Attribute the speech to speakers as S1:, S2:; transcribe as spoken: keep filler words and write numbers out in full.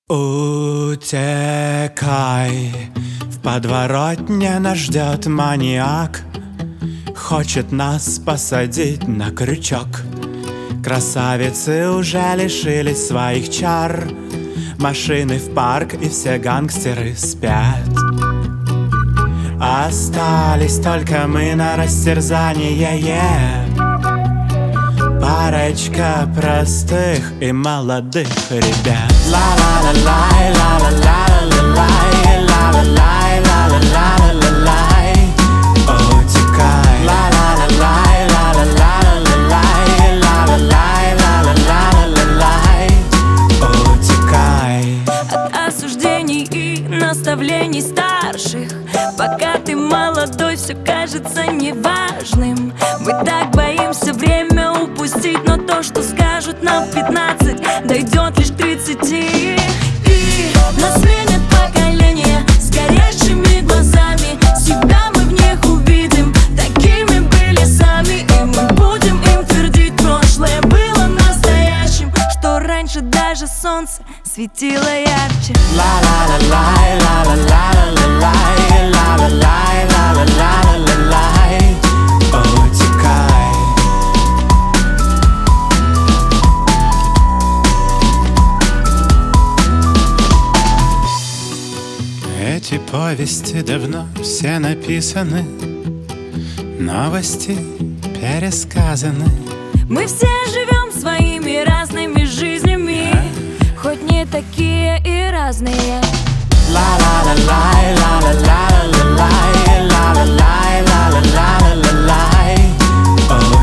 S1: Утекай, в подворотне нас ждет маньяк. Хочет нас посадить на крючок. Красавицы уже лишились своих чар. Машины в парк и все гангстеры спят. Остались только мы на растерзание. Парочка простых и молодых ребят. Ла-ла-ла-лай, ла-ла-ла-ла-лай, ла-ла-лай, ла-ла-ла-ла-лай. Утекай. Ла-ла-ла-лай, ла-ла-ла-ла-лай, ла-ла-лай, ла-ла-ла-ла-лай. Утекай.
S2: От осуждений и наставлений старших. Пока ты молодой, все кажется неважным. Мы так боимся время упустить, но то, что скажут нам в пятнадцать, дойдет лишь к тридцати. И нас сменит поколение с горящими глазами. Себя мы в них увидим, такими были сами. И мы будем им твердить: прошлое было настоящим, что раньше даже солнце светило ярче.
S1: Ла-ла-ла-лай, ла-ла-ла-ла-лай, ла-ла-лай, ла-ла-ла-ла-лай. Утекай. Эти повести давно все написаны, новости пересказаны.
S2: Мы все живем своими разными жизнями, хоть не такие и разные.
S1: Ла-ла-ла-лай, ла-ла-ла-ла-лай, ла-ла-лай, ла-ла-ла-ла-лай.